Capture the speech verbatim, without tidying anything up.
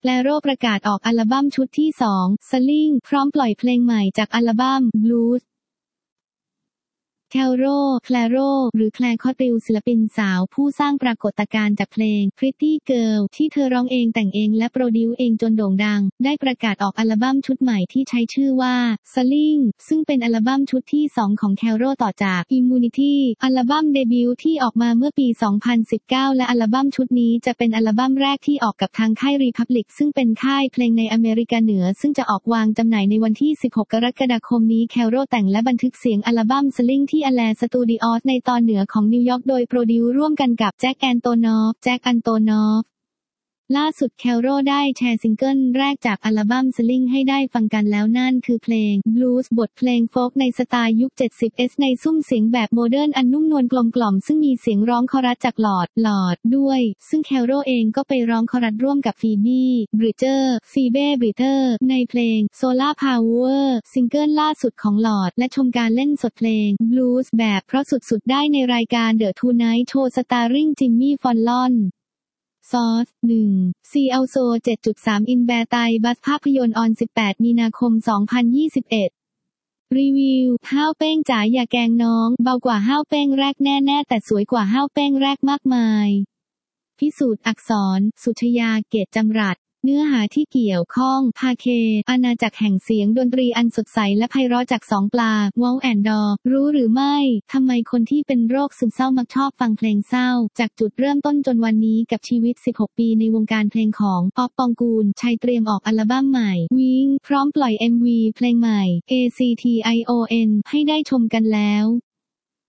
แคโรประกาศออกอัลบั้มชุดที่สอง Sling พร้อมปล่อยเพลงใหม่จากอัลบั้ม Bluesแคโร แคลโร หรือแคลคอติลศิลปินสาวผู้สร้างปรากฏการณ์จากเพลง Pretty Girl ที่เธอร้องเองแต่งเองและโปรดิวซ์เองจนโด่งดังได้ประกาศออกอัลบั้มชุดใหม่ที่ใช้ชื่อว่า Sling ซึ่งเป็นอัลบั้มชุดที่สองของแคโรต่อจาก Immunity อัลบั้มเดบิวต์ที่ออกมาเมื่อปี สองพันสิบเก้า และอัลบั้มชุดนี้จะเป็นอัลบั้มแรกที่ออกกับทางค่าย Republic ซึ่งเป็นค่ายเพลงในอเมริกาเหนือซึ่งจะออกวางจำหน่ายในวันที่ สิบหก กรกฎาคมนี้แคโรแต่งและบันทึกเสียงอัลบั้ม Sling ที่ Airสตูดิโอในตอนเหนือของนิวยอร์กโดยโปรดิวร่วมกันกับแจ็คแอนโตนอฟแจ็คอันโตนอฟล่าสุดแคโรได้แชร์ซิงเกิลแรกจากอัลบั้ม Sling ให้ได้ฟังกันแล้วนั่นคือเพลง Blues บทเพลงโฟล์กในสไตล์ยุค เจ็ดสิบ เอส ในซุ้มเสียงแบบโมเดิร์นอันนุ่มนวลกลมกล่อมซึ่งมีเสียงร้องคอรัสจากหลอดหลอดด้วยซึ่งแคโรเองก็ไปร้องคอรัสร่วมกับฟีบี้บริดเจอร์ฟีเบ้บริดเจอร์ในเพลง Solar Power ซิงเกิลล่าสุดของหลอดและชมการเล่นสดเพลง Blues แบบเพราะสุดๆได้ในรายการ The Tonight Show Starring Jimmy Fallonซอส หนึ่ง ซี อัลโซ เจ็ดจุดสาม อินแบร์ไตบัสภาพยนตร์ออน สิบแปด มีนาคม สองพันยี่สิบเอ็ด รีวิว ห้าวเป้งจ๋าอย่าแกล้งน้อง เบากว่าห้าวเป้งแรกแน่ๆแต่สวยกว่าห้าวเป้งแรกมากมาย พิสูจน์อักษร สุชยา เกตจำรัดเนื้อหาที่เกี่ยวข้อง พาเค อาณาจักรแห่งเสียงดนตรีอันสดใสและไพเราะจากสองปลาวอลแอนดอร์รู้หรือไม่ทำไมคนที่เป็นโรคซึมเศร้ามักชอบฟังเพลงเศร้าจากจุดเริ่มต้นจนวันนี้กับชีวิตสิบหกปีในวงการเพลงของออฟปองกูลชัยเตรียมออกอัลบั้มใหม่วิงพร้อมปล่อย เอ็ม วี เพลงใหม่ เอ ซี ที ไอ โอ เอ็น ให้ได้ชมกันแล้ว